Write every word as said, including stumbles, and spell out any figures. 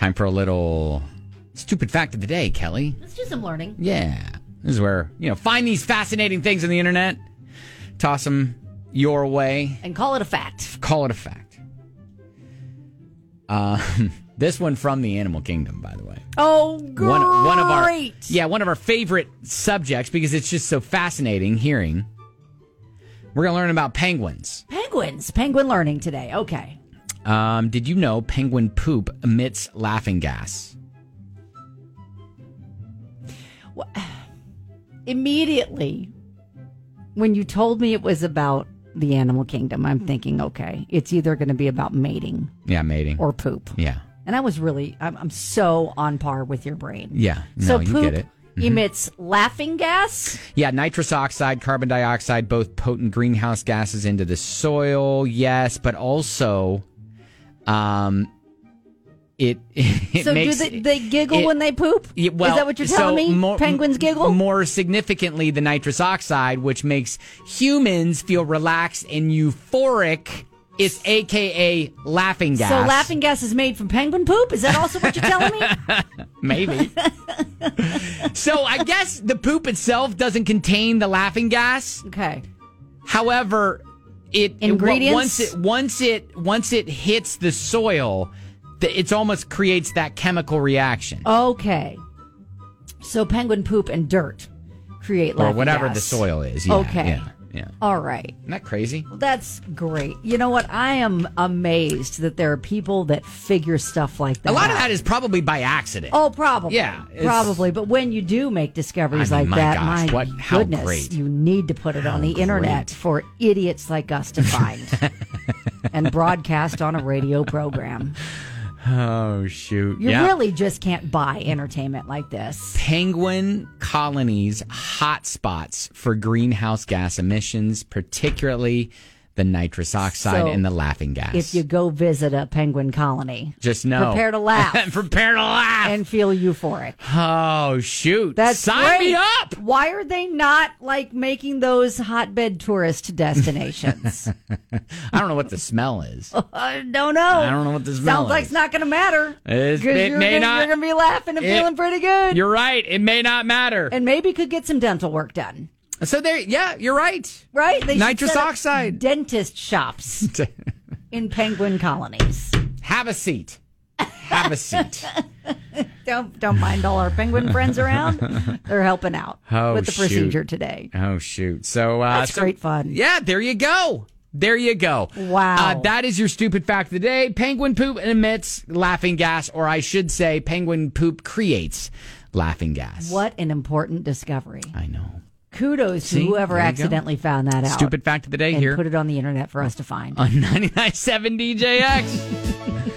Time for a little stupid fact of the day, Kelly. Let's do some learning. Yeah. This is where, you know, find these fascinating things on the internet, toss them your way. And call it a fact. Call it a fact. Uh, this one from the animal kingdom, by the way. Oh, great. One, one of our, yeah, one of our favorite subjects because it's just so fascinating hearing. We're going to learn about penguins. Penguins. Penguin learning today. Okay. Um, did you know penguin poop emits laughing gas? Well, immediately, when you told me it was about the animal kingdom, I'm thinking, okay, it's either going to be about mating. Yeah, mating. Or poop. Yeah. And I was really, I'm, I'm so on par with your brain. Yeah. No, so you poop get it. Mm-hmm. emits laughing gas? Yeah, nitrous oxide, carbon dioxide, both potent greenhouse gases into the soil, yes, but also um, it, it so makes... do they, they giggle it, when they poop? It, well, Is that what you're telling so me? More, Penguins giggle? More significantly, the nitrous oxide, which makes humans feel relaxed and euphoric, is a k a laughing gas. So laughing gas is made from penguin poop? Is that also what you're telling me? Maybe. So I guess the poop itself doesn't contain the laughing gas. Okay. However, it ingredients it, once it once it once it hits the soil, it almost creates that chemical reaction. Okay. So penguin poop and dirt create laughing or whatever gas. the soil is. Yeah, okay. Yeah, yeah. All right. Isn't that crazy? Well, that's great. You know what? I am amazed that there are people that figure stuff like that A lot out. of that is probably by accident. Oh, probably. Yeah, it's- probably. But when you do make discoveries I mean, like my that, gosh, my what- how goodness, great. you need to put it on the How internet great. for idiots like us to find and broadcast on a radio program. Oh, shoot. You yeah. really just can't buy entertainment like this. Penguin colonies hotspots for greenhouse gas emissions, particularly the nitrous oxide So, and the laughing gas. If you go visit a penguin colony, just know. prepare to laugh. Prepare to laugh. And feel euphoric. Oh, shoot. That's Sign great. me up. Why are they not like making those hotbed tourist destinations? I don't know what the smell is. I don't know. I don't know what the smell Sounds like is. it's not going to matter. It's- Because it you're may gonna, not- you're going to be laughing and it- feeling pretty good. You're right. It may not matter. And maybe could get some dental work done. So there, yeah, you're right. Right? They should Nitrous set up oxide. Dentist shops in penguin colonies. Have a seat. Have a seat. Don't don't mind all our penguin friends around. They're helping out Oh, with the shoot. procedure today. Oh, shoot. So uh, That's so- great fun. Yeah, there you go. There you go. Wow. Uh, that is your stupid fact of the day. Penguin poop emits laughing gas, or I should say, penguin poop creates laughing gas. What an important discovery. I know. Kudos See? to whoever There you accidentally found that out. Stupid fact of the day and here put it on the internet for us to find. on ninety-nine point seven D J X.